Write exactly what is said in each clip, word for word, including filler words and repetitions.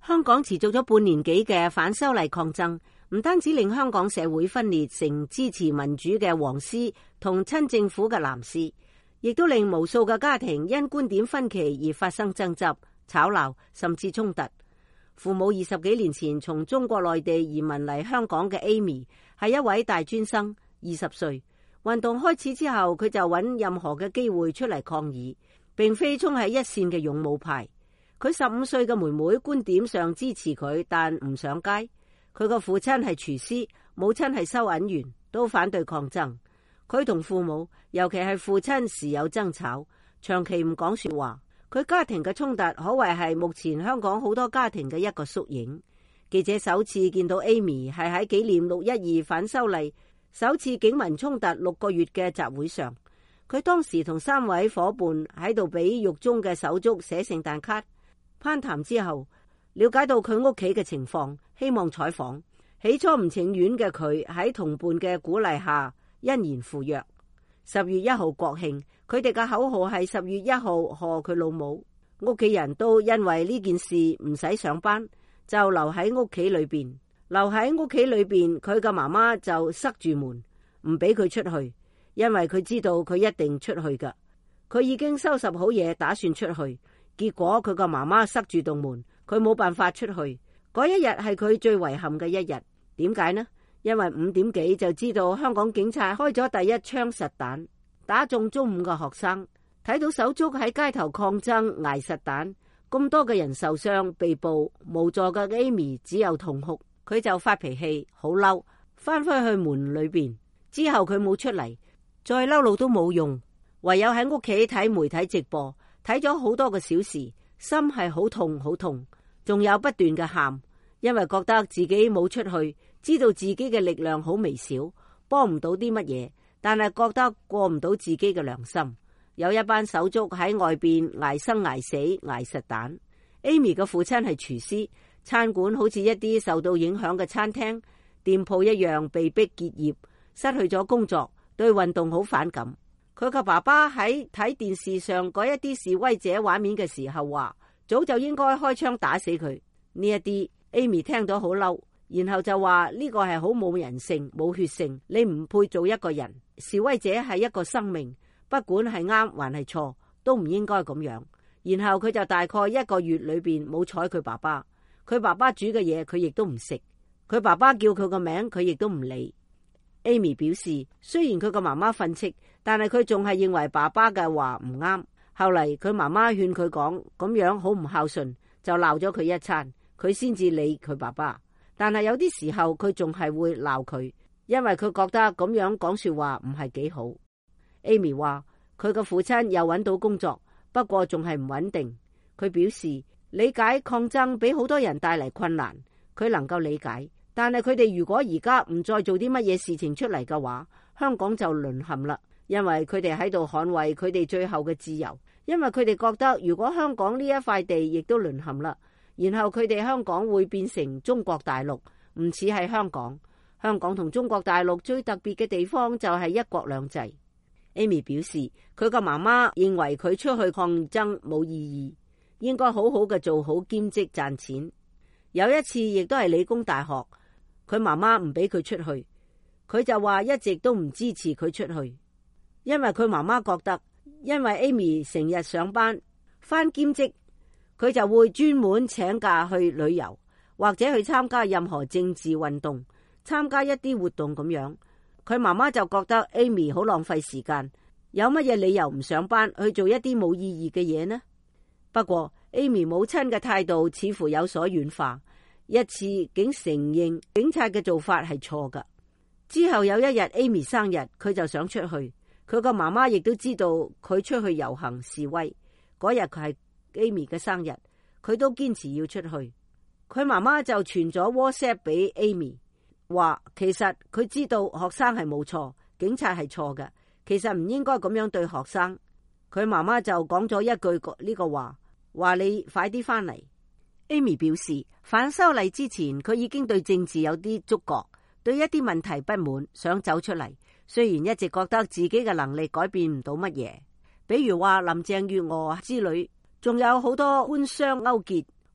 香港持續咗半年幾嘅反修例抗爭，唔單止令香港社會分裂成支持民主嘅黃絲同親政府嘅藍絲，亦都令無數嘅家庭因觀點分歧而發生爭執、吵鬧，甚至衝突。父母二十幾年前從中國內地移民嚟香港嘅 Amy 係一位大專生，二十歲。運動開始之後，佢就揾任何嘅機會出嚟抗議，並非衝喺一線嘅勇武派。佢十五歲嘅妹妹觀點上支持佢，但唔上街。佢個父親係廚師，母親係收銀員，都反對抗爭。佢同父母，尤其係父親時有爭吵，長期唔講說話。佢家庭嘅衝突可謂係目前香港好多家庭嘅一個縮影。記者首次見到 Amy 係喺紀念六一二反修例首次警民衝突六個月嘅集會上，佢當時同三位伙伴喺度俾獄中嘅手足寫聖誕卡。攀談之後，了解到佢屋企嘅情況，希望採訪。起初唔情願嘅佢喺同伴嘅鼓勵下，欣然赴約。十月一號國慶，佢哋嘅口號係十月一號賀佢老母。屋企人都因為呢件事唔使上班，就留喺屋企裏邊。留喺屋企裏邊，佢嘅媽媽就塞住門，唔俾佢出去，因為佢知道佢一定出去噶。佢已經收拾好嘢，打算出去。結果佢個媽媽塞住棟門，佢冇辦法出去。嗰一日係佢最遺憾嘅一日。點解呢？因為五點幾就知道香港警察開咗第一槍實彈，打中中五個學生。睇到手足喺街頭抗爭挨實彈，咁多嘅人受傷被捕，無助嘅 Amy 只有痛哭。佢就發脾氣，好嬲，翻返去門裏邊。之後佢冇出嚟，再嬲怒都冇用，唯有喺屋企睇媒體直播。睇咗好多個小時，心係好痛好痛，仲有不斷嘅喊，因為覺得自己冇出去，知道自己嘅力量好微小，幫唔到啲乜嘢，但係覺得過唔到自己嘅良心。有一班手足喺外邊捱生捱死捱實彈。Amy 嘅父親係廚師，餐館好似一啲受到影響嘅餐廳、店鋪一樣被逼結業，失去咗工作，對運動好反感。佢個爸爸喺睇電視上嗰一啲示威者畫面嘅時候話，早就應該開槍打死佢。呢一啲 Amy 聽到好嬲，然後就話呢個係好冇人性、冇血性，你唔配做一個人。示威者係一個生命，不管係啱還係錯，都唔應該咁樣。然後佢就大概一個月裏邊冇睬佢爸爸，佢爸爸煮嘅嘢佢亦都唔食，佢爸爸叫佢個名佢亦都唔理。Amy 表示，雖然佢個媽媽訓斥，但係佢仲係認為爸爸嘅話唔啱。後嚟佢媽媽勸佢講咁樣好唔孝順，就鬧咗佢一餐，佢先至理佢爸爸。但係有啲時候佢仲係會鬧佢，因為佢覺得咁樣講說話唔係幾好。Amy 話佢個父親又揾到工作，不過仲係唔穩定。佢表示理解抗爭俾好多人帶嚟困難，佢能夠理解。但係佢哋如果而家唔再做啲乜嘢事情出嚟嘅話，香港就淪陷啦。因為佢哋喺度捍衛佢哋最後嘅自由，因為佢哋覺得如果香港呢一塊地亦都淪陷啦，然後佢哋香港會變成中國大陸，唔似係香港。香港同中國大陸最特別嘅地方就係一國兩制。Amy 表示佢個媽媽認為佢出去抗爭冇意義，應該好好嘅做好兼職賺錢。有一次亦都係理工大學，佢媽媽唔俾佢出去，佢就話一直都唔支持佢出去，因為佢媽媽覺得，因為 Amy 成日上班返兼職，佢就會專門請假去旅遊，或者去參加任何政治運動，參加一啲活動咁樣。佢媽媽就覺得 Amy 好浪費時間，有乜嘢理由唔上班去做一啲冇意義嘅嘢呢？不過 Amy 母親嘅態度似乎有所軟化，一次竟承認警察嘅做法係錯㗎。之後有一日 Amy 生日，佢就想出去，佢個媽媽亦都知道佢出去遊行示威。嗰日佢係 Amy 嘅生日，佢都堅持要出去。佢媽媽就傳咗 WhatsApp 俾 Amy， 話其實佢知道學生係冇錯，警察係錯嘅，其實唔應該咁樣對學生。佢媽媽就講咗一句呢個話，話你快啲翻嚟。Amy 表示反修例之前佢已經對政治有啲觸覺，對一啲問題不滿，想走出嚟。雖然一直覺得自己嘅能力改變唔到乜嘢，比如話林鄭月娥之類，仲有好多官商勾結，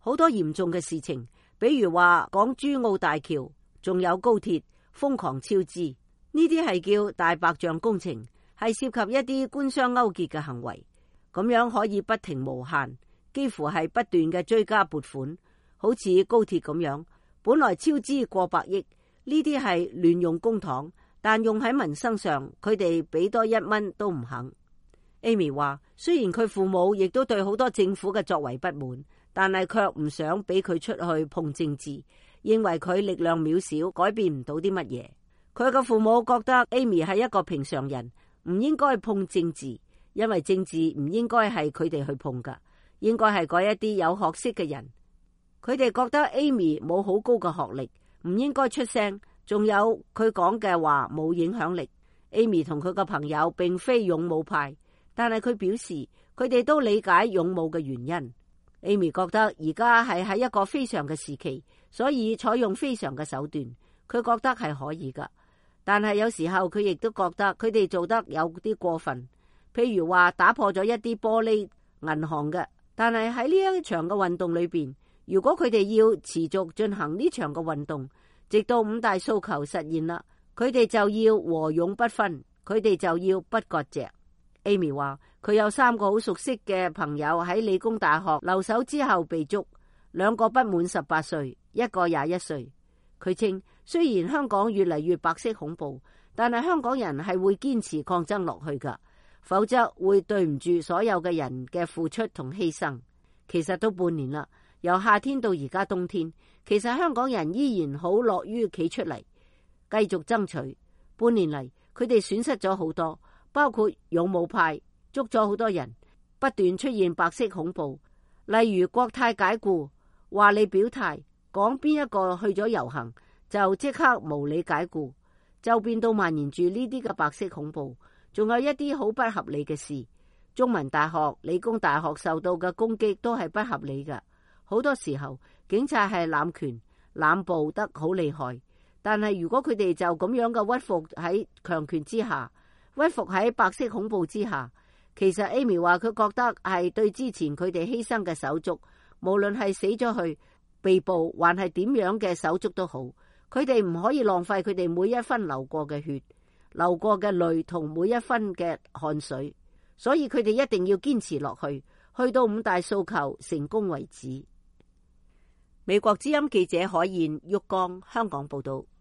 好多嚴重嘅事情，比如話港珠澳大橋，仲有高鐵瘋狂超支，呢啲係叫大白象工程，係涉及一啲官商勾結嘅行為，咁樣可以不停無限，幾乎係不斷嘅追加撥款，好似高鐵咁樣，本來超支過百億，呢啲係亂用公帑，但用喺民生上，佢哋俾多一蚊都唔肯。Amy 話，雖然佢父母亦都對好多政府嘅作為不滿，但係卻唔想俾佢出去碰政治，認為佢力量渺小，改變唔到啲乜嘢。佢嘅父母覺得 Amy 係一個平常人，唔應該碰政治，因為政治唔應該係佢哋去碰噶，應該係嗰一啲有學識嘅人。佢哋覺得 Amy 冇好高嘅學歷，唔應該出聲，仲有佢講嘅話冇影響力。Amy 同佢嘅朋友並非勇武派，但係佢表示佢哋都理解勇武嘅原因。Amy 覺得而家係喺一個非常嘅時期，所以採用非常嘅手段，佢覺得係可以噶。但係有時候佢亦都覺得佢哋做得有啲過分，譬如話打破咗一啲玻璃銀行嘅。但係喺呢一場嘅運動裏邊，如果佢哋要持續進行呢場嘅運動，直到五大訴求實現啦，佢哋就要和勇不分，佢哋就要不割席。Amy 話佢有三個好熟悉嘅朋友喺理工大學留守之後被捉，兩個不滿十八歲，一個廿一歲。佢稱雖然香港越嚟越白色恐怖，但係香港人係會堅持抗爭落去噶，否則會對唔住所有嘅人嘅付出同犧牲。其實都半年啦，由夏天到而家冬天，其實香港人依然好樂於企出嚟繼續爭取。半年嚟佢哋損失咗好多，包括勇武派捉咗好多人，不斷出現白色恐怖，例如國泰解僱，話你表態講邊一個去咗遊行就即刻無理解僱，就變到蔓延住呢啲嘅白色恐怖。仲有一啲好不合理嘅事，中文大學、理工大學受到嘅攻擊都係不合理嘅。好多時候警察係濫權濫暴得好厲害，但係如果佢哋就咁樣嘅屈服喺強權之下，屈服喺白色恐怖之下，其實 Amy 話佢覺得係對之前佢哋犧牲嘅手足，無論係死咗去、被捕還係點樣嘅手足都好，佢哋唔可以浪費佢哋每一分流過嘅血、流過嘅淚同每一分嘅汗水，所以佢哋一定要堅持落去，去到五大訴求成功為止。美國之音記者海燕、旭江香港報道。